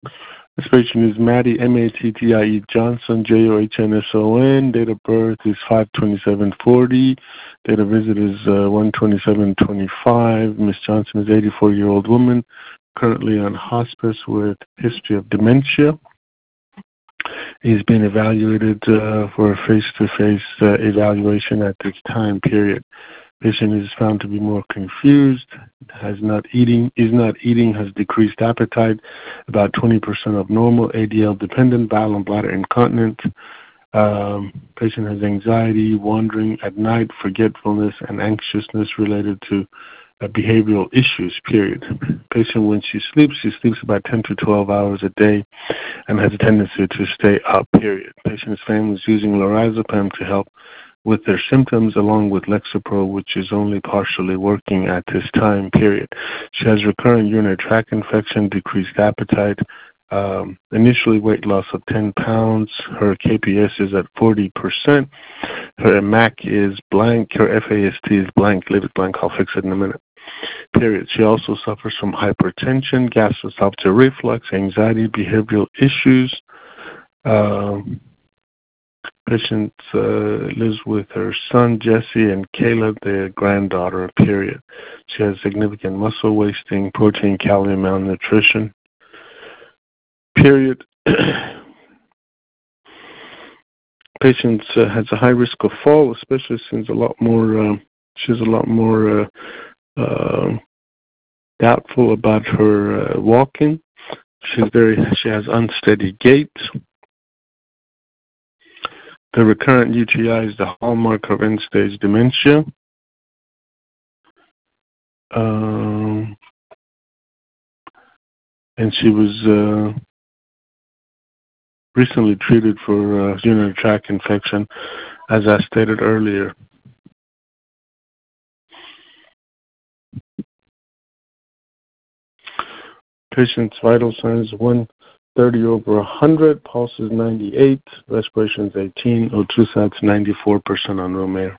This patient is Mattie, M-A-T-T-I-E Johnson, Johnsson. Date of birth is 5/27/40. Date of visit is 1/27/25. Miss Johnson is 84-year-old woman, currently on hospice with history of dementia. He's been evaluated for a face-to-face evaluation at this time period. Patient is found to be more confused, is not eating, has decreased appetite, about 20% of normal, ADL dependent, bowel and bladder incontinent. Patient has anxiety, wandering at night, forgetfulness, and anxiousness related to behavioral issues, period. Patient, when she sleeps about 10 to 12 hours a day and has a tendency to stay up, period. Patient's family is using lorazepam to help with their symptoms, along with Lexapro, which is only partially working at this time period. She has recurrent urinary tract infection, decreased appetite, initially weight loss of 10 pounds. Her KPS is at 40%. Her MAC is blank. Her FAST is blank. Leave it blank. I'll fix it in a minute. Period. She also suffers from hypertension, gastroesophageal reflux, anxiety, behavioral issues. Patient lives with her son, Jesse, and Kayla, their granddaughter, period. She has significant muscle wasting, protein, calorie malnutrition, period. Patient has a high risk of fall, especially since she's a lot more doubtful about her walking. She has unsteady gait. The recurrent UTI is the hallmark of end-stage dementia. And she was recently treated for urinary tract infection, as I stated earlier. Patient's vital signs 130/100, pulse is 98, respiration is 18, O2 sats 94% on room air.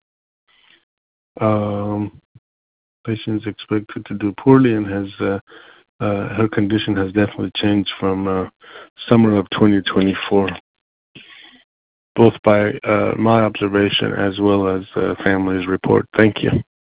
Patient is expected to do poorly and has her condition has definitely changed from summer of 2024, both by my observation as well as family's report. Thank you.